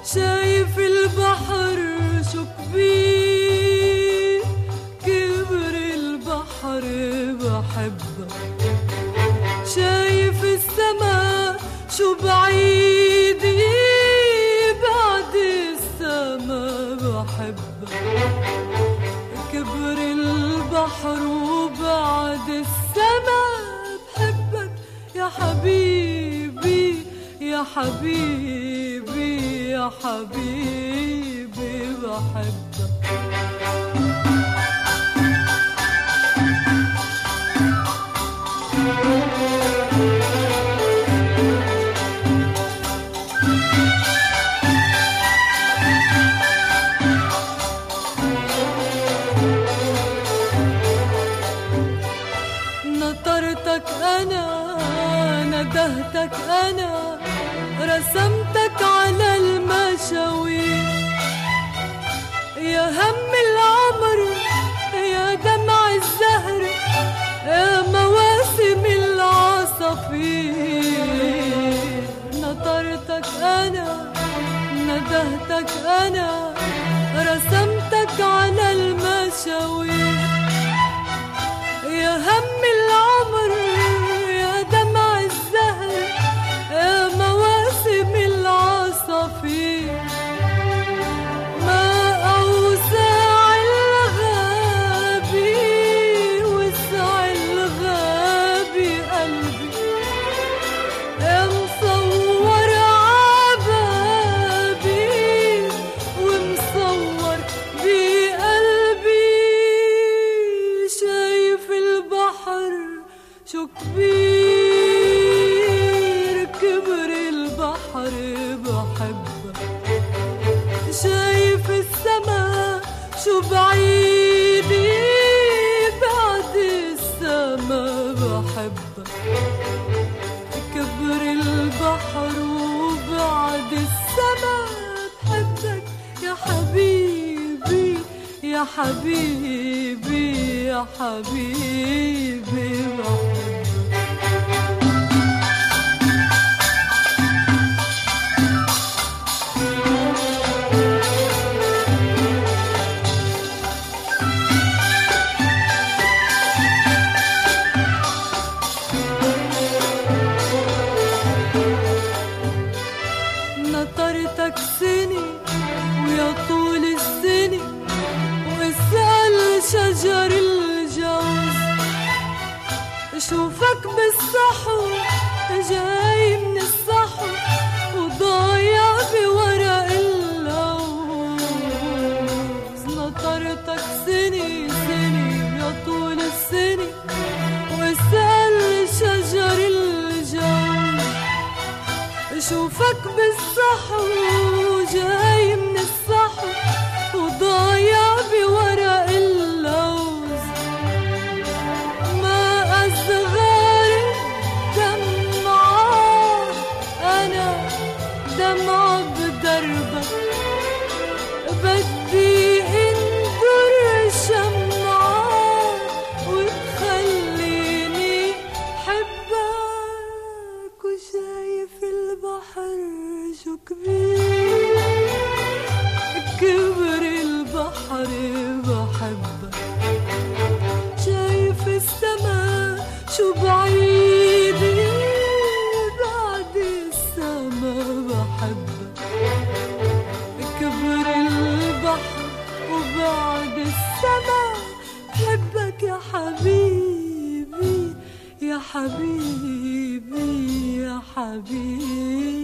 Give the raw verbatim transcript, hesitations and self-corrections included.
شايف البحر شو كبير، كبر البحر بحبك. شايف السما شو بعيد، بعد السما بحبك. كبر البحر وبعد السما بحبك يا حبيبي يا حبيبي يا حبيبي بحبك. نطرتك أنا، ندهتك أنا، رسمتك على المشاوير. يا هم العمر يا دمع الزهر يا مواسم العصافير. نطرتك أنا، ندهتك أنا، رسمتك على المشاوير. يا هم العمر يا دمع الزهر يا مواسم العصافير. ما أوسع الغابي وسع الغابي قلبي. يا مصور عبابي ومصور بقلبي. شايف البحر شو كبير، كبر البحر بحبك. شايف السما شو بعيد، بعد السما بحبك. كبر البحر وبعد السما بحبك يا حبيبي يا حبيبي يا حبيبي بحبك. نطرتك سنة ويا طول السنة، واسأل شجر الجوز. شوفك بالصحو جاي من الصحو وضايع بورق اللوز. نطرتك سنة سنة ويا طول السنة، واسأل شجر الجوز. شوفك بالصحو جاي من الصحو وضايع بورق اللوز. ما أصغر دمعة أنا، دمعة بدربك. بدي انظر شمعة وتخليني حبك. وشايف البحر شو كبير، كبر البحر بحبك. شايف السما شو بعيد، بعد السما بحبك. كبر البحر وبعد السما بحبك يا حبيبي يا حبيبي يا حبيبي.